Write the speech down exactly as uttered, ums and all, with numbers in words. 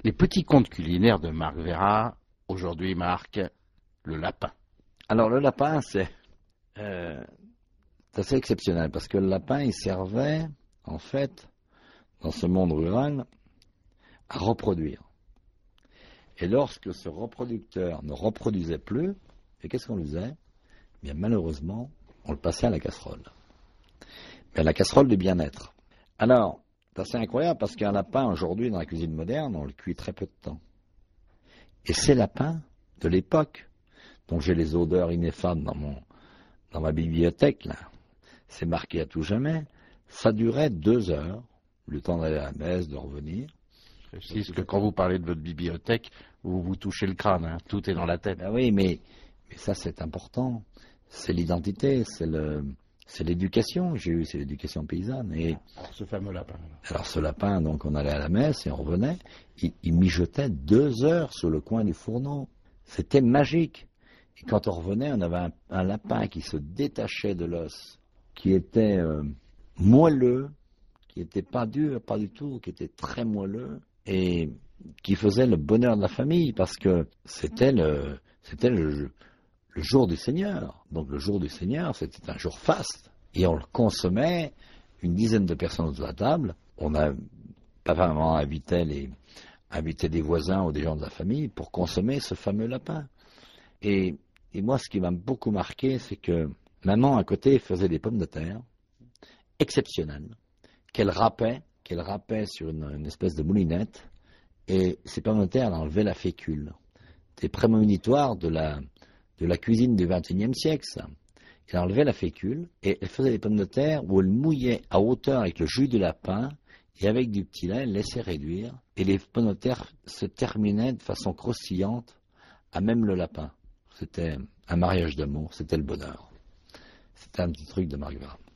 Les petits contes culinaires de Marc Vera, aujourd'hui, Marc, le lapin. Alors le lapin, c'est euh, assez exceptionnel parce que le lapin, il servait, en fait, dans ce monde rural, à reproduire. Et lorsque ce reproducteur ne reproduisait plus, et qu'est-ce qu'on faisait? Bien malheureusement, on le passait à la casserole. Mais à la casserole du bien-être. Alors, c'est assez incroyable parce qu'un lapin, aujourd'hui, dans la cuisine moderne, on le cuit très peu de temps. Et ces lapins de l'époque, dont j'ai les odeurs ineffables dans, mon, dans ma bibliothèque, là, c'est marqué à tout jamais, ça durait deux heures, le temps d'aller à la messe, de revenir. Je précise que quand vous parlez de votre bibliothèque, vous vous touchez le crâne, hein, tout est dans la tête. Ben oui, mais, mais ça c'est important, c'est l'identité, c'est le... C'est l'éducation que j'ai eue, c'est l'éducation paysanne. Et alors, ce fameux lapin. Alors ce lapin, donc on allait à la messe et on revenait, il, il mijotait deux heures sur le coin du fourneau. C'était magique. Et quand on revenait, on avait un, un lapin qui se détachait de l'os, qui était euh, moelleux, qui n'était pas dur, pas du tout, qui était très moelleux, et qui faisait le bonheur de la famille, parce que c'était le, c'était le, le jour du Seigneur. Donc le jour du Seigneur, c'était un jour faste. Et on le consommait, une dizaine de personnes autour de la table. On a pas vraiment invité, les, invité des voisins ou des gens de la famille pour consommer ce fameux lapin. Et, et moi, ce qui m'a beaucoup marqué, c'est que maman, à côté, faisait des pommes de terre exceptionnelles, qu'elle râpait, qu'elle râpait sur une, une espèce de moulinette. Et ces pommes de terre, elle enlevait la fécule. C'était prémonitoire de la... de la cuisine du vingt et unième siècle, ça. Elle enlevait la fécule et elle faisait des pommes de terre où elle mouillait à hauteur avec le jus du lapin et avec du petit lait, elle laissait réduire et les pommes de terre se terminaient de façon croustillante à même le lapin. C'était un mariage d'amour, c'était le bonheur. C'était un petit truc de Marc Vera.